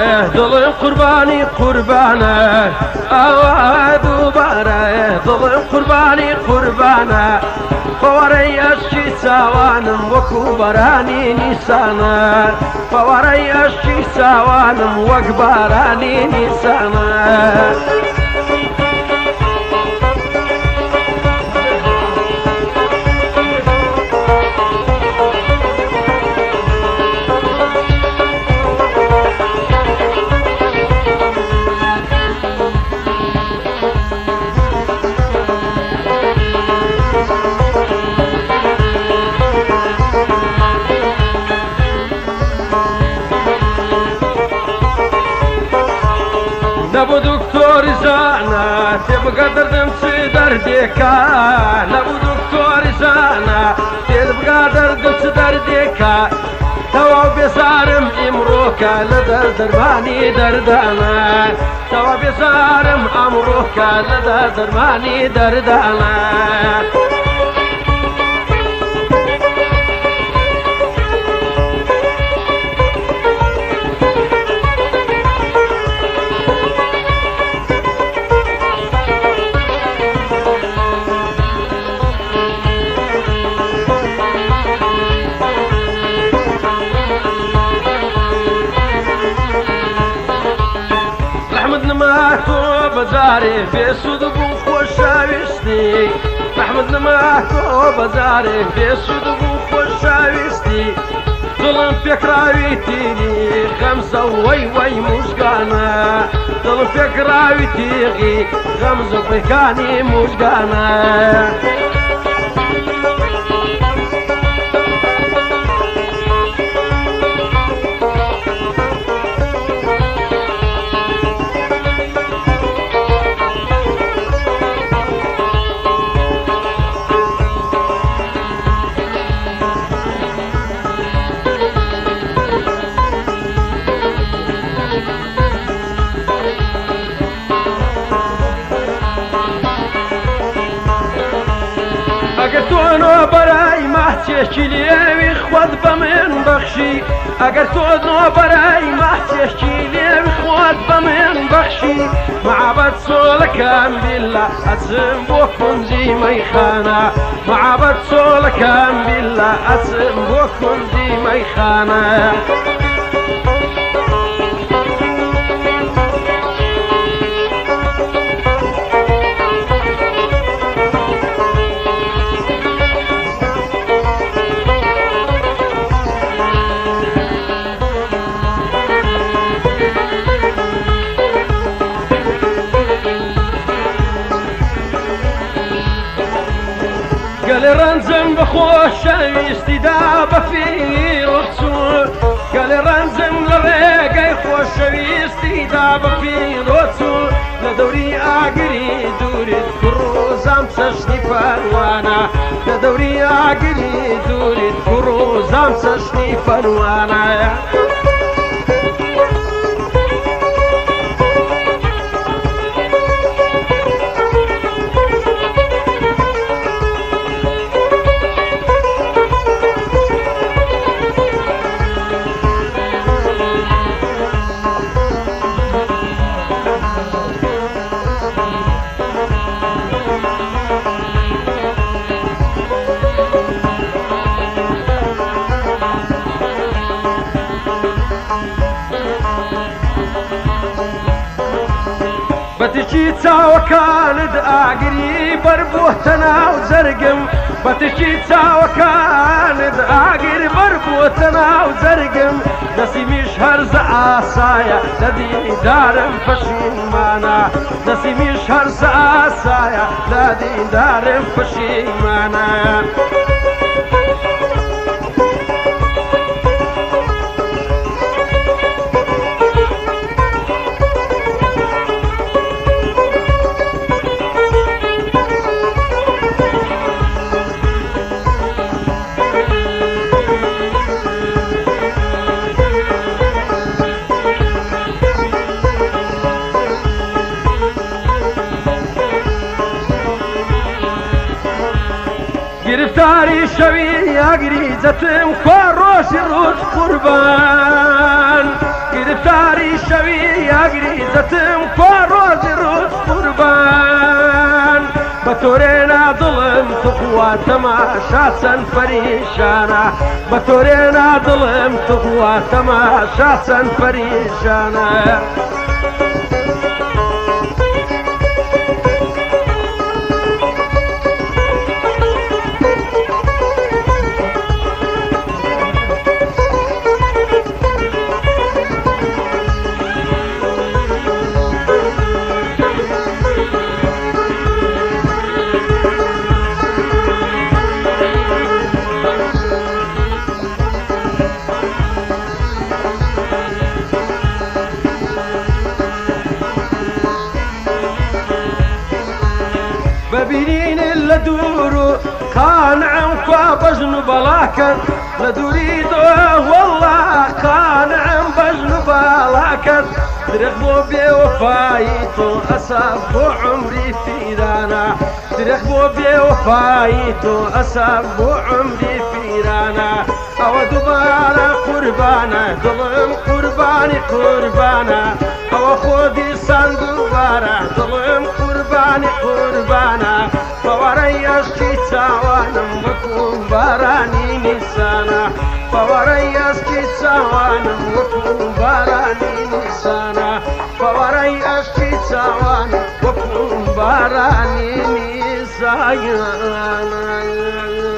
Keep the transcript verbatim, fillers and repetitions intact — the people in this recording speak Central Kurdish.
دوباره دل قربانی قربانه آوا دوباره دل قربانی قربانه فواری اشکی سوانم وکو برانی نیسانه فواری اشکی سوانم وک برانی نیسانه نبو دکتر زانا تبقى دردم سي درديكا نبو دكتور زانا تبقى دردم سي درديكا توا بسارم امروكا لدر درماني دردانا توا بسارم امروكا لدر درماني دردانا بزاري في صدق وخوشاويستي محمد نماكو بزاري في صدق وخوشاويستي ظلم فكراويتيني خمسة وي وي مشقانا ظلم فكراويتيغي خمسة فكاني مشقانا تونو برای محچه لیوی خود بمن بخشی اگر تونو برای محچه لیوی خود بمن بخشی معبد سولکم بالله اسم بکن زی میخانه معبد سولکم بالله اسم بکن زی میخانه قال رنزم بخوش استداب في رسول قال رنزم لرقاي خوش استداب في رسول لدوري اقري دوري كروزام سشني فروانا لدوري اقري دوري كروزام سشني فروانا بتشي تاوكاند اقري بربوتنا وزرقم بتشي تاوكاند اقري بربوتنا وزرقم نسيميش هرز عصايا لدي دارم فشيمانا نسيميش هرز عصايا لدي دارم فشيمانا گرفتاری شوی اگریزتم خواروش روز قربان گرفتاری شوی شوي يا قريزتم كوروز روز قربان بتورينا ظلم تقوى تماشا سن فريشانا بتورينا ظلم تقوى تماشا سن فريشانا ببينين اللدورو كان عنكوا بجن بلاكت لدوريد والله كان عن بجن بلاكت ترقبوا بوفايتو أسب عمري في رانا ترقبوا بوفايتو أسب عمري في رانا أو دبانا قربانا ظلم قرباني قربانا أو خودي صندوبانا ظلم قرباني قربانا فوريش كي تاوانا وكون باراني نسانا فوريش كي تاوانا وكون باراني نسانا فوريش كي تاوانا وكون باراني نسانا